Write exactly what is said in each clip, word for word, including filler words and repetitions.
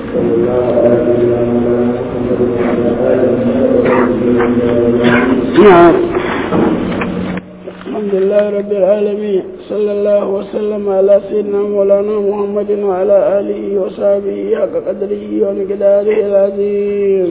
صلى الله على سيدنا محمد وعلى آله وصحبه. الحمد لله رب العالمين، صلى الله وسلم على سيدنا مولانا محمد وعلى آله وصحبه حق قدره ومقداره العظيم.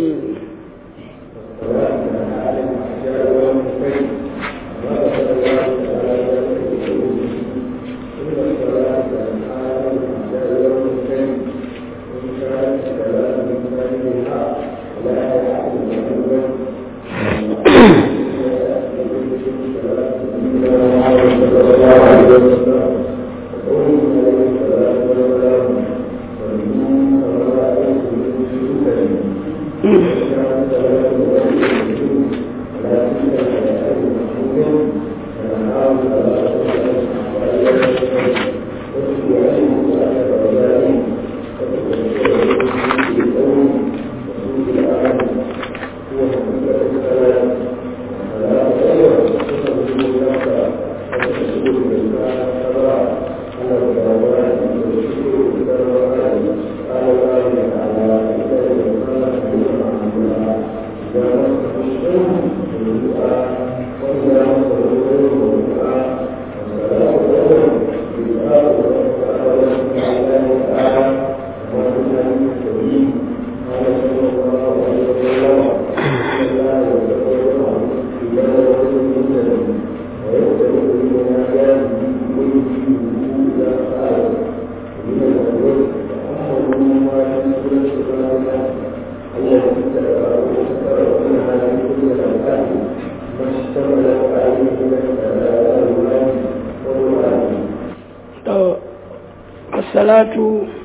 الصلاة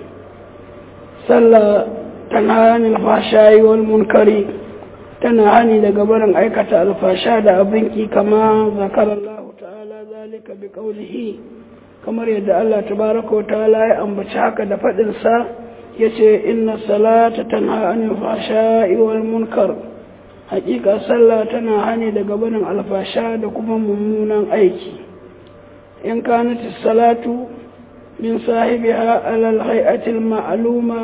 صلى تنهى عن الفحشاء والمنكر، تنهى لقبر أيكة الفحشاء أبنكي كما ذكر الله تعالى ذلك بقوله، كما يدعى الله تبارك وتعالى أنبتشاك دفت السا يسي إن الصلاة تنهى عن الفحشاء والمنكر. حقيقة صلى تنهى لقبر الفحشاء كما ممونا أيكي. إن كانت الصلاة من صاحبها على الهيئة المعلومة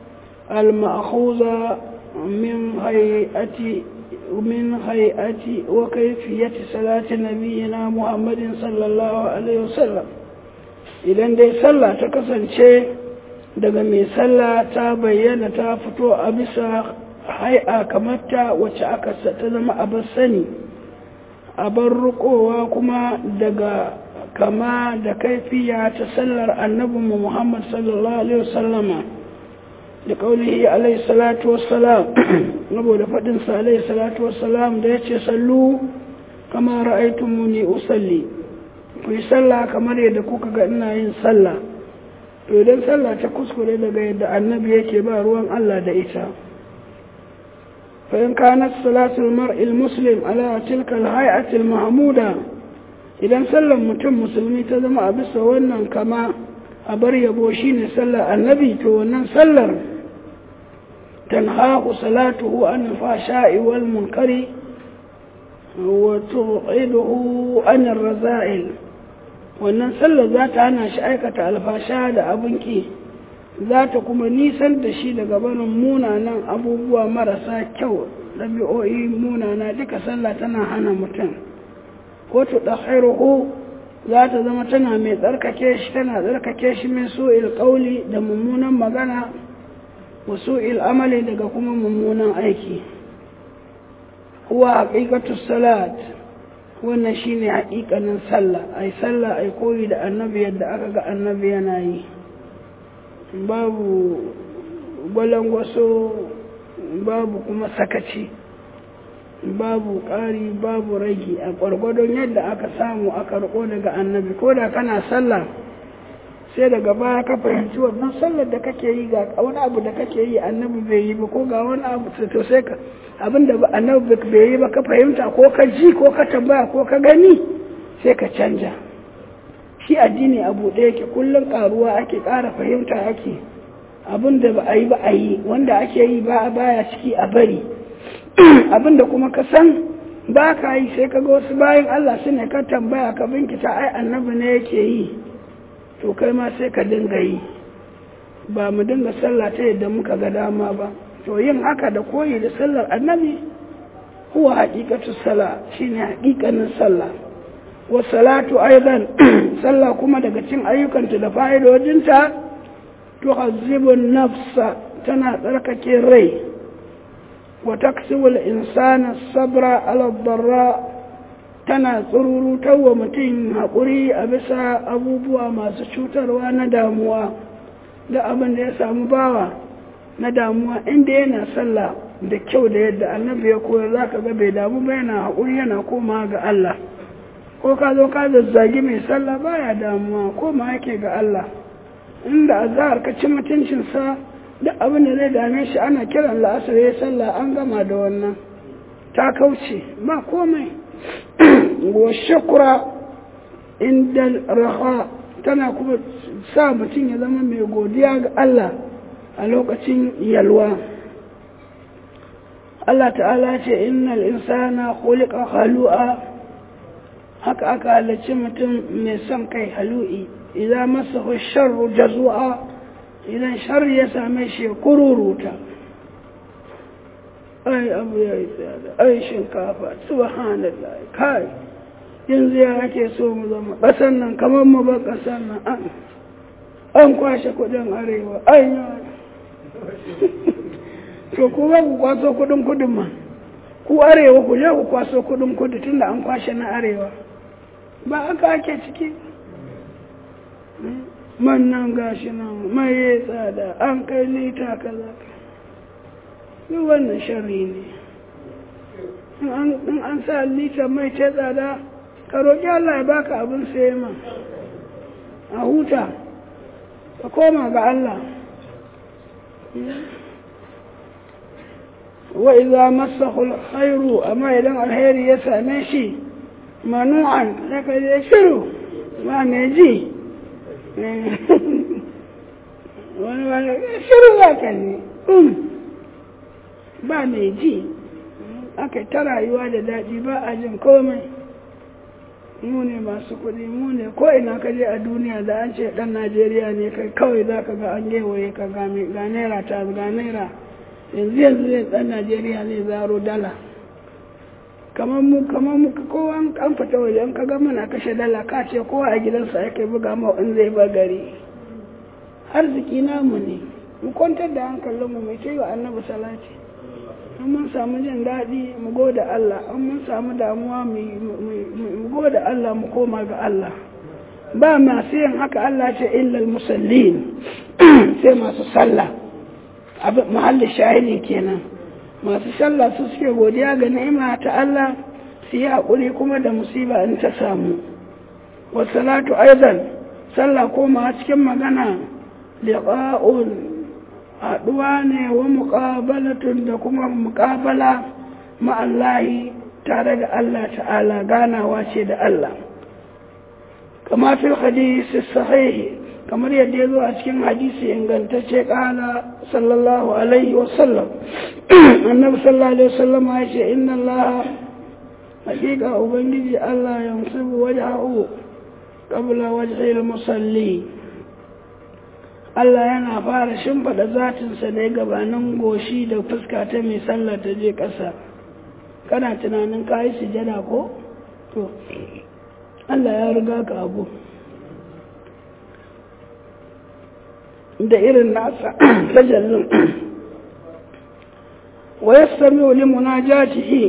المأخوذة من هيئة من هيئة وكيفية صلاة نبينا محمد صلى الله عليه وسلم. إذن دي صلى تكسن شيء daga mai sallah ta bayyana ta fito a bisa hai'a kamata wacce aka ta zama abin sani, abin rukowa kuma daga kama da kaifiya ta sallar annabinmu Muhammad sallallahu alaihi wasallama da kaulihi alaihi salatu wassalam, saboda fadin sa alaihi salatu wassalam da yace sallu kama ra'aytumuni usalli, ku yi sallah kamar yadda kuka ga ina yin sallah. To idan sallah ta kuskure daga yadda annabi yake ba ruwan Allah da ita. Fa in kanat salatul mar'il muslim ala tilka al-hay'ati al-mahmuda, idan sallar mutum musulmi ta zama a bisa wannan kama a bar yabo shine sallar annabi, to wannan sallar tanhahu salatuhu an fashai wal munkari wa tu'iduhu an ar-raza'il. Wannan sallar za ta hana shi aikata alfasha da abinki, za ta kuma nisan da shi daga barin munanan abubuwa marasa kyau, ɗabi'o'i munana, duka sallah tana hana mutum. Ko tu ɗahiruhu za ta zama tana mai tsarkake shi, tana tsarkake shi min su'il ƙauli da mummunan magana, wa su'il amali daga kuma mummunan aiki. Huwa haƙiƙatu salat, wannan shine haƙiƙanin sallah. Ai sallah ai koyi da annabi yadda aka ga annabi yana yi, babu gwalangwaso, babu kuma sakaci, babu ƙari babu ragi, a gwargwadon yadda aka samu aka riko daga annabi. Ko da kana sallah sai daga baya ka fahimci wannan sallar da kake yi ga wani abu da kake yi annabi bai yi ba, ko ga wani abu to sai ka abinda annabi bai yi ba ka fahimta, ko ka ji ko ka tambaya ko ka gani, sai ka canja. Shi addini abu ɗaya yake, kullum ƙaruwa ake, ƙara fahimta ake. Abinda ba a yi ba a yi, wanda ake yi ba a baya ciki a bari. Abinda kuma ka san ba ka yi sai ka ga wasu bayan Allah su ne ka tambaya ka binkita ai annabi ne yake yi, to kai ma sai ka dinga yi. ba mu dinga sallah ta yadda muka ga dama ba to yin haka da koyi da sallar annabi huwa haqiqatu sala shine haqiqanin sallah wa salatu aidan sallah kuma daga cin ayyukanta da fa'idojinta tuhazzibu nafsa tana tsarkake rai wa taksibu al-insana sabra ala darra tana tsururutar wa mutum haƙuri a bisa abubuwa masu cutarwa na damuwa da abin da ya samu bawa na damuwa inda yana sallah da kyau da yadda annabi ya koyar za ka ga bai damu ba yana haƙuri yana koma ga Allah ko ka zo ka zazzagi mai sallah baya damuwa koma yake ga Allah inda azhar ka ci mutuncinsa duk abin da zai dame shi ana kiran la'asar ya sallah an gama da wannan ta kauce ba komai wa shukra inda raha tana kuma sa mutum ya zama mai godiya ga Allah a lokacin yalwa Allah ta'ala ce innal insana khuliqa halu'a haka aka halarci mutum mai son kai halu'i idan masahu sharru jazua idan sharri ya same shi kururuta ai abu ya yi tsada ai shinkafa subhanallah kai yanzu ya ake so mu zama ƙasan nan kamar mu ba ƙasan nan an an kwashe kudin arewa ai to ku ba ku kwaso kudin kudin ma ku arewa ku je ku kwaso kudin kudu tunda an kwashe na arewa ba aka ake ciki man nan gashi nan mai ya tsada an kai lita kaza duk wannan sharri ne in an sa lita mai ce tsada ka roƙi Allah ya baka abin saye ma a huta ka koma ga Allah wa idza massahu alkhairu amma idan alheri ya same shi manu'an sai ka je shiru ba me ji wani wani shiru za ka ne ba me ji aka ta rayuwa da daɗi ba a jin komai mu ne masu kuɗi mu ne ko ina ka je a duniya da an ce ɗan Najeriya ne kai kawai za ka ga an gewaye ka ga naira ta ga naira yanzu yanzu zai ɗan Najeriya zai zaro dala kamar mu kamar mu kowa an fita waje an ka ga muna kashe dala ka ce kowa a gidansa yake buga ma in zai ba gari arziki namu ne mu kwantar da hankalinmu mai ce ga annabi salati in mun samu jin daɗi mu gode Allah in mun samu damuwa mu gode Allah mu koma ga Allah ba masu yin haka Allah ce illal musallin sai masu sallah abin mahallin shahidi kenan masu sallah su suke godiya ga ni'ima ta Allah su yi haƙuri kuma da musiba in ta samu wasalatu aizan sallah koma cikin magana liqa'un haɗuwa ne wa muƙabalatun da kuma muƙabala ma'allahi tare da Allah ta'ala ganawa ce da Allah kama fil hadisi sahihi kamar yadda ya zo a cikin hadisi ingantacce ƙala sallallahu alaihi wasallam annabi sallallahu alaihi wasallam ya ce inna Allah haƙiƙa ubangiji Allah yansibu wajhahu qabla wajhi al-musalli Allah yana fara shimfiɗa zatinsa ne gabanin goshi da fuska ta mai sallah ta je ƙasa kana tunanin ka yi sujada ko? to Allah ya riga ka abu da irin nasa tajallin wa yastami'u li munajatihi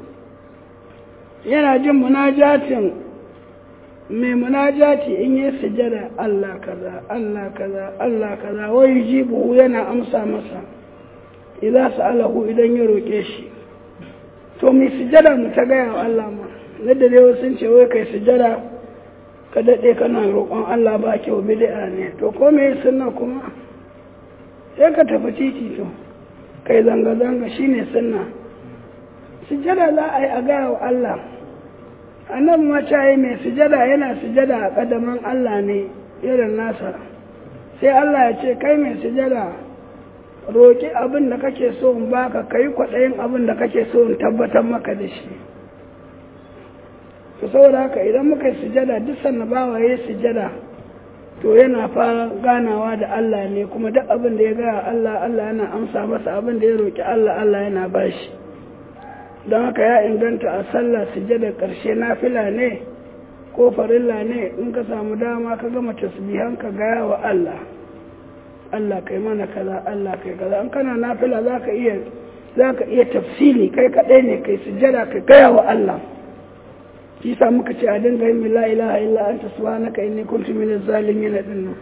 yana jin munajatin mai munajati in yi sujada Allah kaza Allah kaza Allah kaza wai jibu yana amsa masa idan sa'alahu idan ya roke shi to mai sujada mu ta gaya wa Allah ma da dai sun ce wai kai sujada ka dade kana roƙon Allah ba kyau bid'a ne to ko me sunna kuma sai ka tafi titi to kai zanga zanga shine sunna sujada za a yi a gaya wa Allah annabi macayi mai sujada yana sujada a ƙadaman Allah ne irin nasa sai Allah ya ce kai mai sujada roƙi abin da kake so in baka kai kwaɗayin abin da kake so in tabbatar maka da shi to saboda haka idan muka yi sujada duk sannan bawa ya yi sujada to yana fara ganawa da Allah ne, kuma duk abin da ya gaya Allah Allah yana amsa masa, abin da ya roƙi Allah Allah yana bashi. Don haka ya inganta a sallah sujjada ƙarshe nafila ne ko farilla ne, in ka samu dama ka gama tasbihan ka gaya wa Allah, Allah kai mana kaza, Allah kai kaza. In kana nafila za ka iya za ka iya tafsili kai kaɗai ne kai sujjada ka gaya wa Allah. Shi sa muka ce a dinga yin la ilaha illa anta subhanaka inni kuntu minaz zalimin dinnan.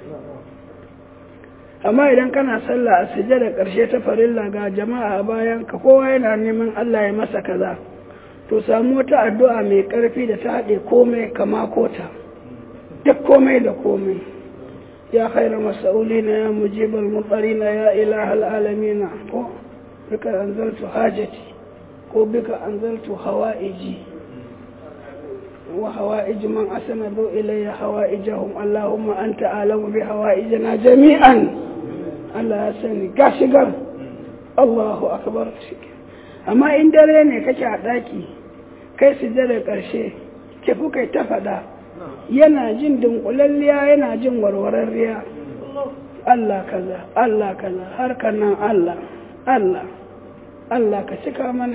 Amma idan kana sallah a sujjada ƙarshe ta farilla ga jama'a a bayan ka, kowa yana neman Allah ya masa kaza, to samu wata addu'a mai ƙarfi da ta haɗe komai kama kota, duk komai da komai. Ya khairu mas'ulina ya mujibal mutarina ya ilahal alamina, ko bika anzaltu hajati ko bika anzaltu hawaiji wa hawaij man asnadu ilayya hawaijahum Allahumma anta a'lamu bi hawaijina jami'an. Allah ya sani ga shigar Allahu akbar. Amma in dare ne kake a daki kai sujjada karshe ke fu kai ta fada, yana jin dunkulalliya yana jin warwararriya, Allah kaza Allah kaza har kanan Allah Allah Allah ka cika mana.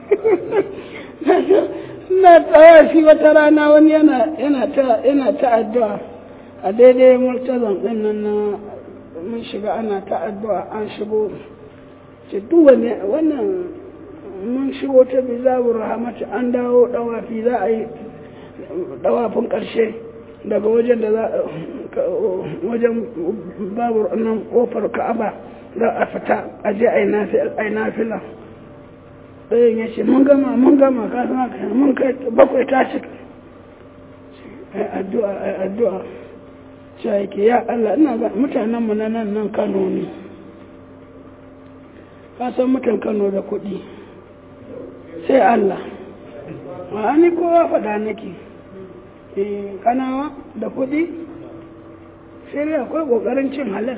Na tsaya shi wata rana wani yana yana ta yana ta addu'a a daidai murtazan din nan na mun shiga ana ta addu'a an shigo ce duk wannan mun shigo ta bizabur rahmatu an dawo dawafi za a yi dawafin karshe daga wajen da za wajen babur nan kofar Ka'aba za a fita a je ai nafila. Ɗayan ya ce mun gama mun gama ka san haka mun kai bakwai ta cika, ai addu'a ai addu'a cewa yake ya Allah ina ga mutanen mu na nan nan Kano ne, ka san mutan Kano da kuɗi sai Allah, wa ni kowa faɗa nake eh Kanawa da kuɗi sai dai akwai ƙoƙarin cin halal.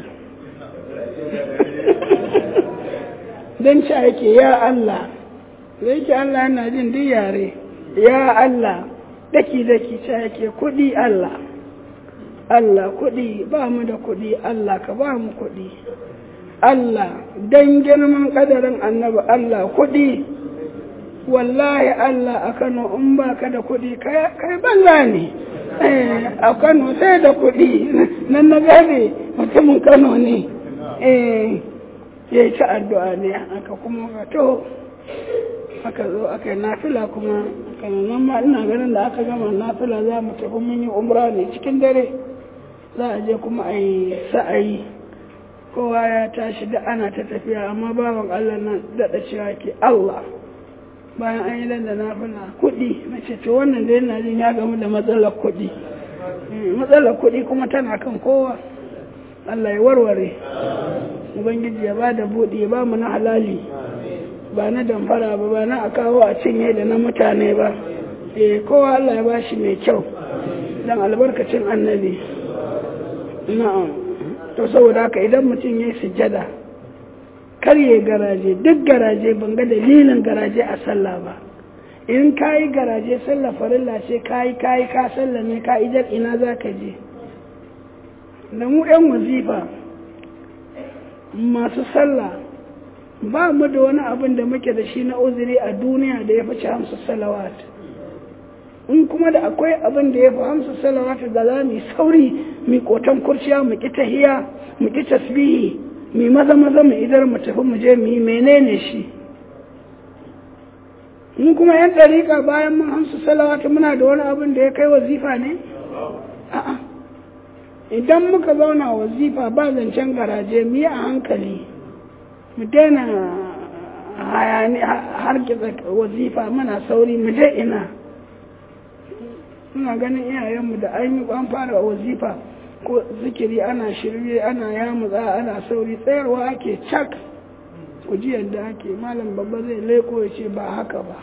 Dan cewa yake ya Allah, da yake Allah yana jin duk yare, ya Allah daki-daki cewa yake kuɗi Allah, Allah kuɗi ba mu da kuɗi Allah ka ba mu kuɗi, Allah don girman ƙadarin annabi Allah kuɗi, wallahi Allah a Kano in ba ka da kuɗi kai banza ne, a Kano sai da kuɗi, nan na gane mutumin Kano ne, eh ya yi ta addu'a ne aka kuma to aka zo aka yi nafila kuma kananan ma ina ganin da aka gama nafila za mu tafi mun yi umra ne cikin dare, za a je kuma a yi sa'ayi, kowa ya tashi da ana ta tafiya, amma baban Allah nan daɗa cewa ke Allah bayan an yi da nafila kuɗi, na ce to wannan dai na jin ya gamu da matsalar kuɗi, matsalar kuɗi kuma tana kan kowa. Allah ya warware, Ubangiji ya ba da buɗi ya ba mu na halali, ba na damfara ba, ba na a kawo a cinye da na mutane ba, eh kowa Allah ya ba shi mai kyau don albarkacin annabi. Na'am, to saboda haka idan mutum ya yi sujjada kar ya garaje, duk garaje ban ga dalilin garaje a sallah ba. In ka yi garaje sallah farilla ce ka yi ka yi ka sallame ka ijar ina za ka je. Da mu ‘yan wazifa masu sallah ba mu da wani abin da muke da shi na uzuri a duniya da ya fi ci hamsu salawat. In kuma da akwai abin da ya fi hamsu salawat da za mu yi sauri mu kotan kurciya mu ki tahiya mu ki tasbihi mu maza maza mu idar mu tafi mu je mu yi menene shi. Mun kuma ‘yan ɗariƙa bayan mun hamsu salawat muna da wani abin da ya kai wazifa ne? A'a. Idan muka zauna wazifa ba zancen garaje mu yi a hankali, mu daina hayani harkitsa wazifa mana sauri mu je ina. Ina ganin iyayenmu da an yi an fara wazifa ko zikiri ana shirye ana yamutsa ana sauri, tsayarwa ake cak, ku ji yadda ake. Malam babba zai leko ya ce ba haka ba,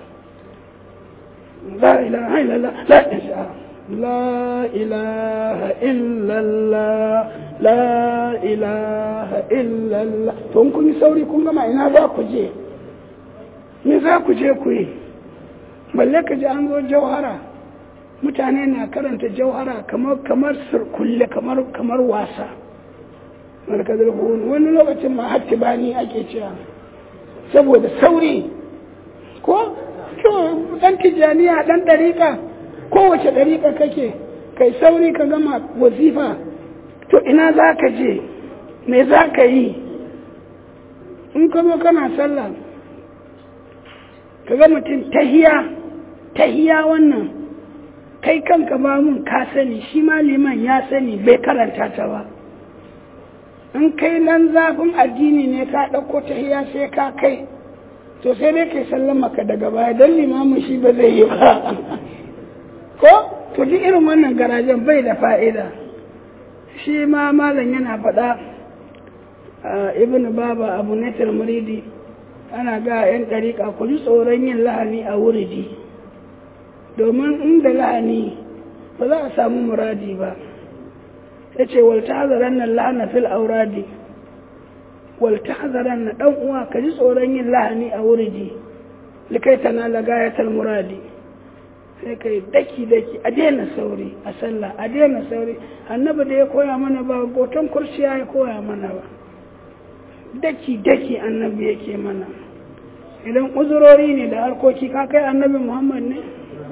la ilaha illallah la ilaha La ilaha illallah, la ilaha illallah. To kun yi sauri kun gama ina za ku je? Me za ku je ku yi? Balle ka ji an zo jauhara, mutane na karanta jauhara kamar kamar surkulle kamar kamar wasa markazul qurun wani lokacin ma hatti bani ake cewa saboda sauri ko to dan tijaniya dan dariƙa kowace dariƙa kake kai sauri ka gama wazifa to ina za ka je me za ka yi in ka zo kana sallah ka ga mutum tahiya tahiya wannan kai kanka ba mun ka sani shi ma liman ya sani bai karanta ta ba in kai nan zafin addini ne ka ɗauko tahiya sai ka kai to sai dai kai sallama ka daga baya don limamin shi ba zai yi ba ko to duk irin wannan garajen bai da fa'ida shi ma malam yana faɗa ibn baba abu natar muridi ana ga yan ɗariƙa ku ji tsoron yin lahani a wuridi domin inda lahani ba za a samu muradi ba ya ce walta hazaran nan lahana fil auradi walta hazaran na ɗan uwa ka ji tsoron yin lahani a wuridi likai tana lagayatar muradi sai kai daki daki a daina sauri a sallah a daina sauri annabi da ya koya mana ba goton kurciya ya koya mana ba daki daki annabi yake mana idan uzurori ne da harkoki ka kai annabi muhammad ne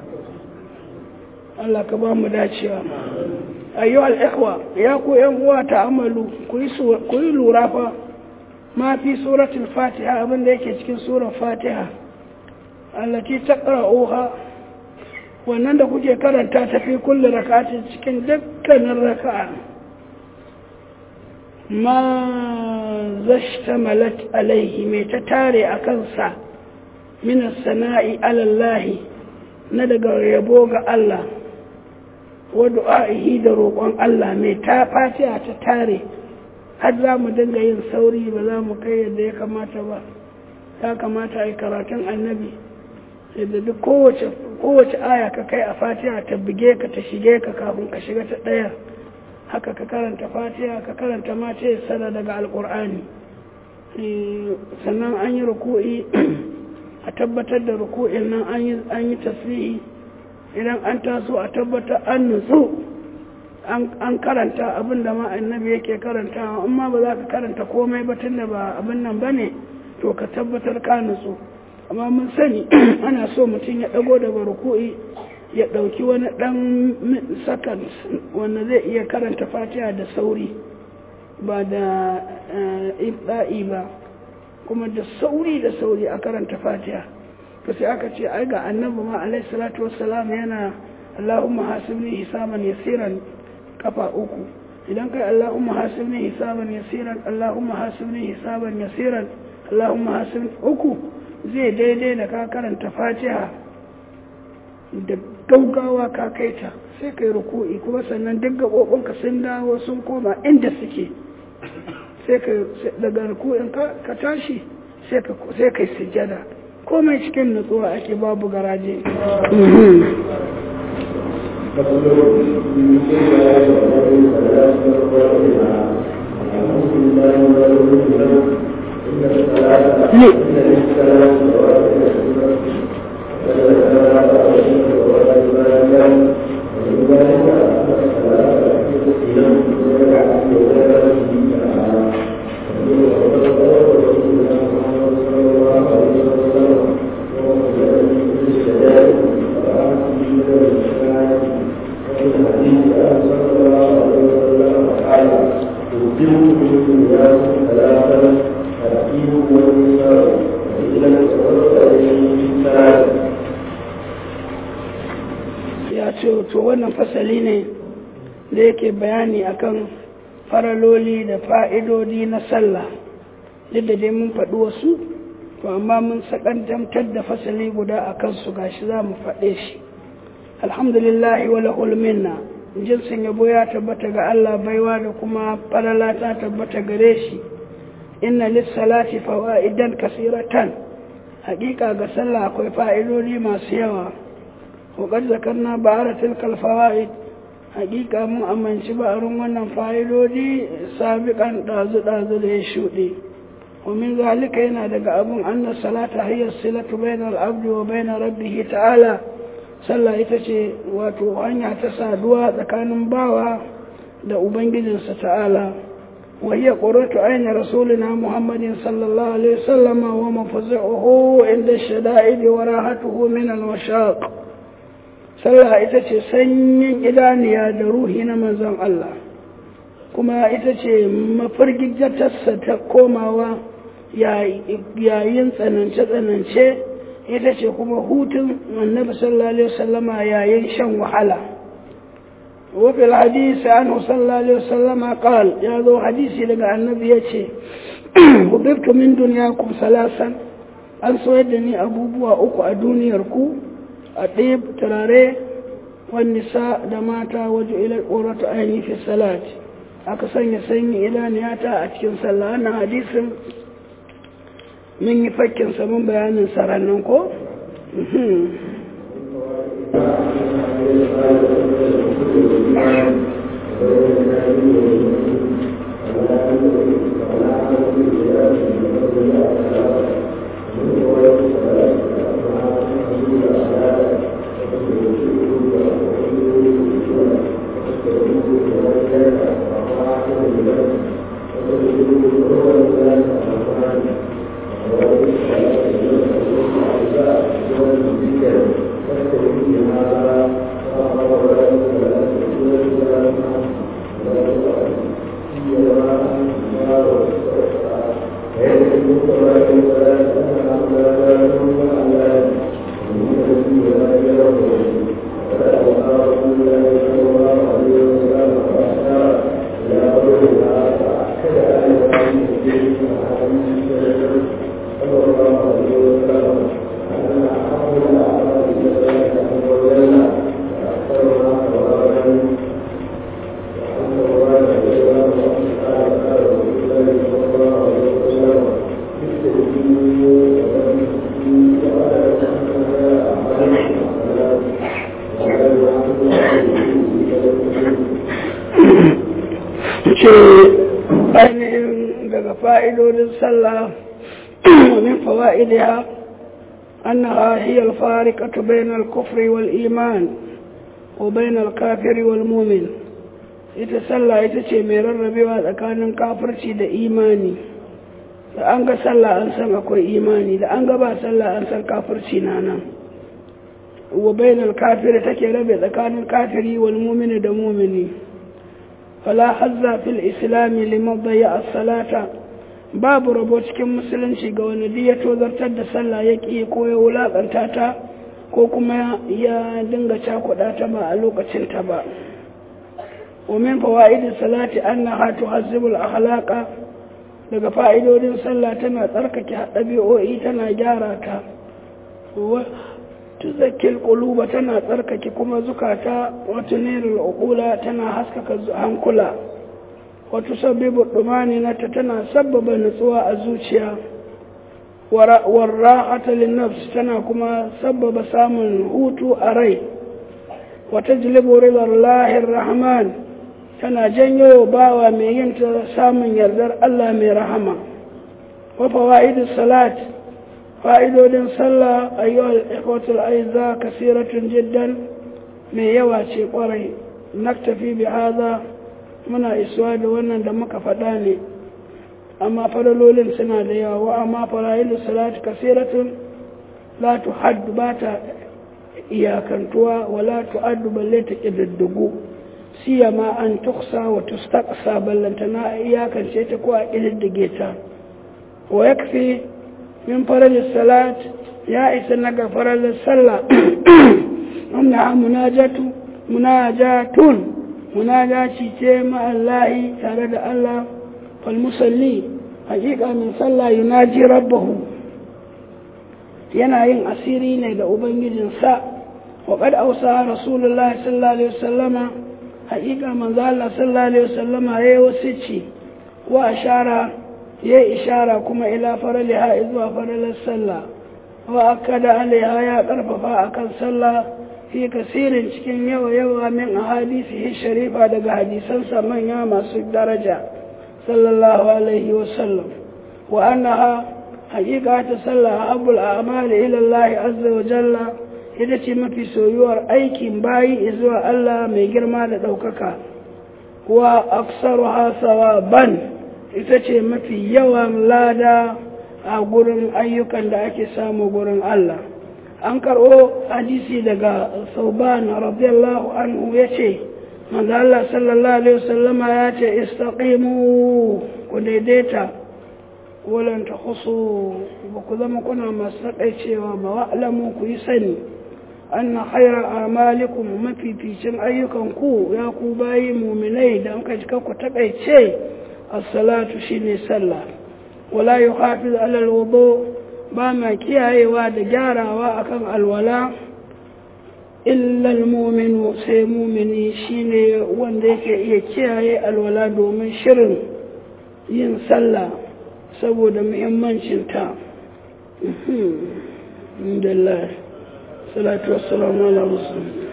Allah ka ba mu dacewa ayyu al-ikhwa ya ku yan uwa ta'amalu ku yi lura fa ma fi suratul fatiha abin da yake cikin surar fatiha allati taqra'uha wannan da kuke karanta ta fi kulli rak'atin cikin dukkanin raka'a ma zashtamalat alaihi mai ta tare a kansa min as-sana'i ala Allah na daga yabo ga Allah wa du'a'ihi da roƙon Allah mai ta fatiha ta tare har za mu dinga yin sauri ba za mu kai yadda ya kamata ba ya kamata a yi karatun annabi yadda duk kowace kowace aya ka kai a fatiha ta buge ka ta shige ka kafin ka shiga ta ɗaya haka ka karanta fatiha ka karanta mata ya sana daga alƙur'ani sannan an yi ruku'i a tabbatar da ruku'in nan an yi tasbihi idan an taso a tabbatar an nutsu an karanta abin da ma annabi yake karanta amma ba za ka karanta komai ba tun da ba abin nan ba ne to ka tabbatar ka nutsu amma mun sani ana so mutum ya ɗago daga ruku'i ya ɗauki wani ɗan sakan wanda zai iya karanta fatiha da sauri ba da ibda'i ba kuma da sauri da sauri a karanta fatiha to sai aka ce ai ga annabi ma alaihi salatu wassalam yana Allahumma hasibni hisaban yasiran kafa uku idan kai Allahumma hasibni hisaban yasiran Allahumma hasibni hisaban yasiran Allahumma hasibni uku zai daidai da ka karanta fatiha da gaugawa ka kaita sai kai ruku'i kuma sannan duk gaɓoɓinka sun dawo sun koma inda suke sai ka daga ruku'in ka tashi sai kai sujjada komai cikin nutsuwa ake babu garaje bayani akan faraloli da fa'idodi na sallah duk da dai mun faɗi wasu to amma mun sakantantar da fasali guda a kansu gashi za mu faɗe shi alhamdulillahi wa lahul minna jinsin yabo ya tabbata ga Allah baiwa da kuma falala ta tabbata gare shi inna lis-salati fawaidan kasiratan haƙiƙa ga sallah akwai fa'idodi masu yawa wa qad zakarna ba'ara tilkal fawaid hakika mun amince ba arun wannan fa'idodi sabiqan dazu dazu da ya shude wa min zalika yana daga abun anna salata hiya silatu bainal abdi wa bain rabbih ta'ala sallah ita ce wato hanya ta saduwa tsakanin bawa da ubangijinsa ta'ala wa hiya qurratu ayni rasulina muhammadin sallallahu alaihi wasallam wa mafzahu inda shada'id wa rahatuhu min al-mashaq sallah ita ce sanyin idaniya da ruhi na manzon Allah kuma ita ce mafargijatarsa ta komawa yayin tsanance-tsanance ita ce kuma hutun annabi sallallahu alaihi wasallama yayin shan wahala wa fil hadisi anhu sallallahu alaihi wasallama qal ya zo hadisi daga annabi yace hubibtu min dunyakum salasan an soyar da ni abubuwa uku a duniyar ku a ɗib turare wan nisa da mata waje ila qurratu ayni fi salat aka sanya sanyi ilaniyata a cikin sallah wannan hadisin min yi fakkin saman bayanin sarannin ko? ومن فوائدها أنها هي الفارقة بين الكفر والإيمان وبين الكافر والمؤمن يتسلى يتشي ميرر بها كان كافر شيد إيماني لأنك سلى أنسان أكو إيماني لأنك با سلى أنسان كافر شينانا وبين الكافر تكير بها كان الكافر والمؤمن دمومني فلا حظ في الإسلام لمن ضيع الصلاة babu rabo cikin musulunci ga wani da ya tozartar da sallah ya ƙi ko ya wulaƙanta ta ko kuma ya dinga cakuɗa ta ba a lokacin ta ba wa min fawaidis salati annaha tuhazzibul akhlaqa daga fa'idodin sallah tana tsarkake ɗabi'o'i tana gyara ta wa tuzakkil quluba tana tsarkake kuma zukata wa tunirul uqula tana haskaka hankula وتسبب الطمأنينة تنا سبب نسوء الزوجية والراحة للنفس تنا كما سبب سامن هوتو أري وتجلب رضا الله الرحمن تنا جنيو باوى مينت سامن يردر الله من رحمة وفوائد الصلاة فائدة صلى أيها الإخوة الأعزاء كثيرة جدا من يواشي قري نكتفي بهذا muna isuwa da wannan da muka faɗa ne amma faralolin suna da yawa wa amma farailu salati kasiratun la tuhaddu bata iyakantuwa wala tu'addu balle ta kididdigu siyama an tuksa wa tustaqsa ballantana iyakance ta ko a kididdige ta wa yakfi min faralis salat ya isa naga faralis sallah amma munajatu munajatun munadaci ce ma'allahi tare da Allah falmusalli hakika min sallah yunaji rabbahu yana yin asiri ne da ubangijinsa wa qad awsa rasulullahi sallallahu alaihi wasallama hakika manzo Allah sallallahu alaihi wasallama yayi wasici wa ashara yayi ishara kuma ila faraliha zuwa faralar sallah wa akada alaiha ya karfafa akan sallah fi kasirin cikin yawa-yawa min ahadisihi sharifa daga hadisansa manya masu daraja sallallahu alaihi wasallam wa annaha haqiqa ta sallah abul a'mali ila Allah azza wa jalla ita ce mafi soyuwar aikin bayi zuwa Allah mai girma da ɗaukaka wa aksaru hasawa ban ita ce mafi yawan lada a gurin ayyukan da ake samu gurin Allah. An karɓo hadisi daga Sauban radiyallahu anhu ya ce manzo Allah sallallahu alaihi wasallama ya ce istaqimu ku daidaita walan takhusu ba ku zama kuna masu taƙaicewa ba wa'lamu ku yi sani anna khayra a'malikum mafificin ayyukan ku ya ku bayi mu'minai da an kaji ku taƙaice as-salatu shine sallah wala yuhafiz ala al-wudu ba ma kiyayewa da gyarawa akan alwala illa al-mu'minu sai mu'mini shine wanda yake iya kiyaye alwala domin shirin yin sallah saboda muhimmancin ta. Alhamdulillah salatu wassalamu ala rasul